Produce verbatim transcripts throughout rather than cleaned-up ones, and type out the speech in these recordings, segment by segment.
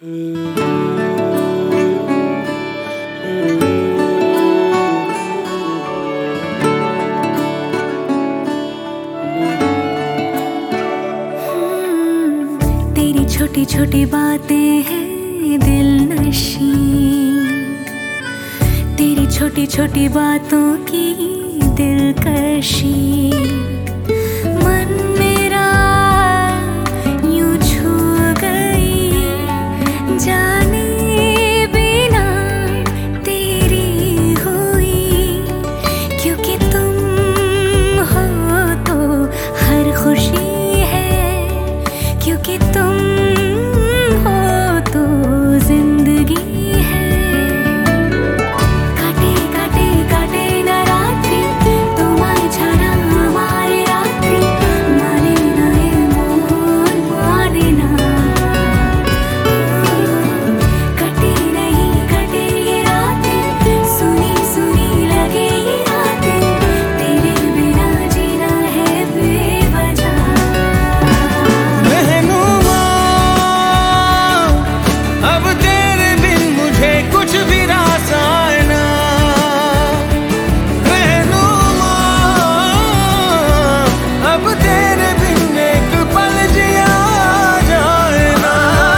तेरी छोटी छोटी बातें हैं दिल नशी, तेरी छोटी छोटी बातों की दिलकशी। मन मेरा यूं छू गई जाने बिना तेरी हुई, क्योंकि तुम हो तो हर खुशी है, क्योंकि तुम हो तो जिंदगी है। काटे काटे काटे ना रात्रि तुम्हारी छाना हमारी रात्रि, माने ना ये मोर माने ना। कटे नहीं कटे ये रातें, सुनी सुनी लगे ये रातें, तेरे बिना जीना है बेवजह। अब तेरे बिन मुझे कुछ भी रास आए ना, रहनुमा अब तेरे बिन एक पल जिया जाए ना।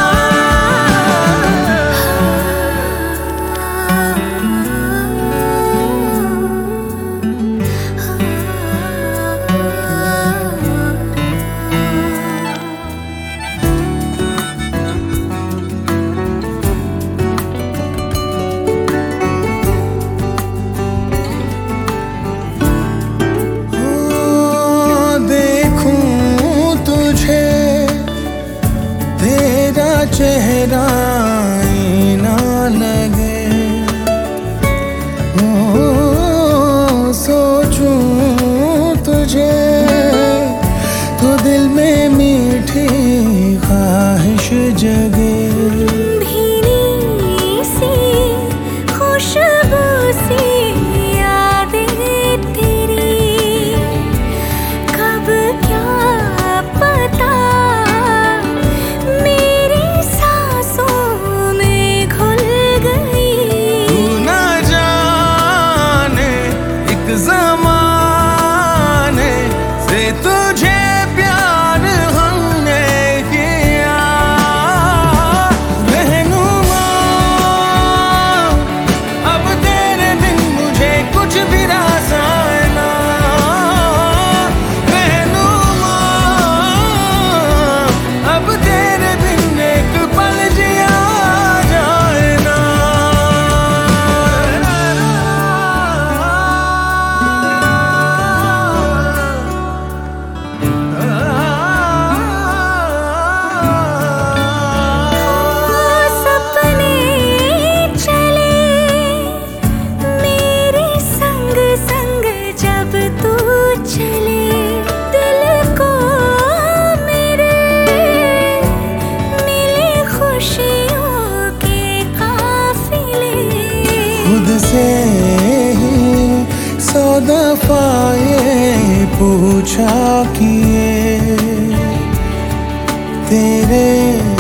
चेहरा ना लगे, ओ सोचूं तुझे तो दिल में मीठी ख्वाहिश जगे। भीनी सी खुशबू सी यादें तेरी, कब क्या पता ज़माने से तुझे प्यार हमने किया। रहनुमा अब तेरे बिन मुझे कुछ भी रास आए ना, रहनुमा अब तेरे बिन एक पल जिया जाए ना। खुद से ही सौ दफा ये पूछा कि ये तेरे